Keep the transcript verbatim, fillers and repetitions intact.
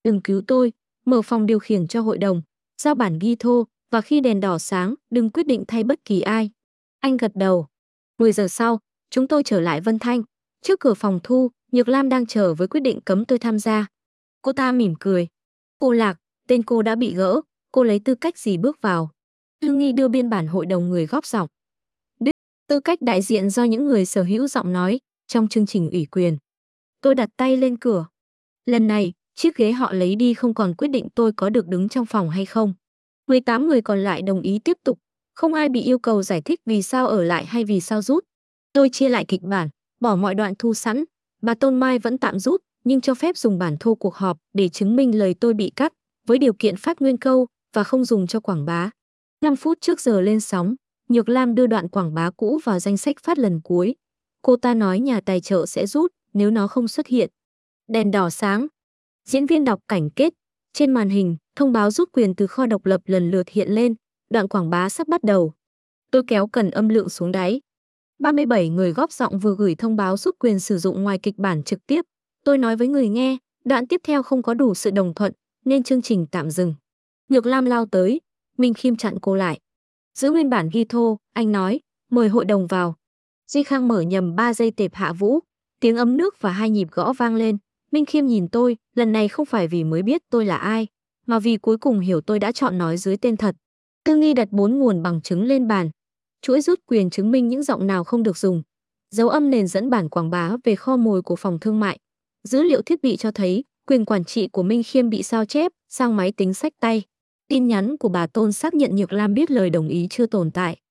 Đừng cứu tôi, mở phòng điều khiển cho hội đồng, giao bản ghi thô, và khi đèn đỏ sáng, đừng quyết định thay bất kỳ ai. Anh gật đầu. mười giờ sau, chúng tôi trở lại Vân Thanh. Trước cửa phòng thu, Nhược Lam đang chờ với quyết định cấm tôi tham gia. Cô ta mỉm cười. Cô Lạc, tên cô đã bị gỡ, cô lấy tư cách gì bước vào? Hương Nghi đưa biên bản hội đồng người góp giọng. Đức, tư cách đại diện do những người sở hữu giọng nói trong chương trình ủy quyền. Tôi đặt tay lên cửa. Lần này, chiếc ghế họ lấy đi không còn quyết định tôi có được đứng trong phòng hay không. mười tám người còn lại đồng ý tiếp tục. Không ai bị yêu cầu giải thích vì sao ở lại hay vì sao rút. Tôi chia lại kịch bản, bỏ mọi đoạn thu sẵn. Bà Tôn Mai vẫn tạm rút, nhưng cho phép dùng bản thô cuộc họp để chứng minh lời tôi bị cắt, với điều kiện phát nguyên câu và không dùng cho quảng bá. năm phút trước giờ lên sóng, Nhược Lam đưa đoạn quảng bá cũ vào danh sách phát lần cuối. Cô ta nói nhà tài trợ sẽ rút nếu nó không xuất hiện. Đèn đỏ sáng. Diễn viên đọc cảnh kết. Trên màn hình, thông báo rút quyền từ kho độc lập lần lượt hiện lên. Đoạn quảng bá sắp bắt đầu. Tôi kéo cần âm lượng xuống đáy. ba mươi bảy người góp giọng vừa gửi thông báo rút quyền sử dụng ngoài kịch bản trực tiếp. Tôi nói với người nghe, đoạn tiếp theo không có đủ sự đồng thuận, nên chương trình tạm dừng. Nhược Lam lao tới, Minh Khiêm chặn cô lại. Giữ nguyên bản ghi thô, anh nói, mời hội đồng vào. Duy Khang mở nhầm ba giây tệp Hạ Vũ, tiếng ấm nước và hai nhịp gõ vang lên. Minh Khiêm nhìn tôi, lần này không phải vì mới biết tôi là ai, mà vì cuối cùng hiểu tôi đã chọn nói dưới tên thật. Tư Nghi đặt bốn nguồn bằng chứng lên bàn. Chuỗi rút quyền chứng minh những giọng nào không được dùng. Dấu âm nền dẫn bản quảng bá về kho mồi của phòng thương mại. Dữ liệu thiết bị cho thấy quyền quản trị của Minh Khiêm bị sao chép sang máy tính xách tay. Tin nhắn của bà Tôn xác nhận Nhược Lam biết lời đồng ý chưa tồn tại.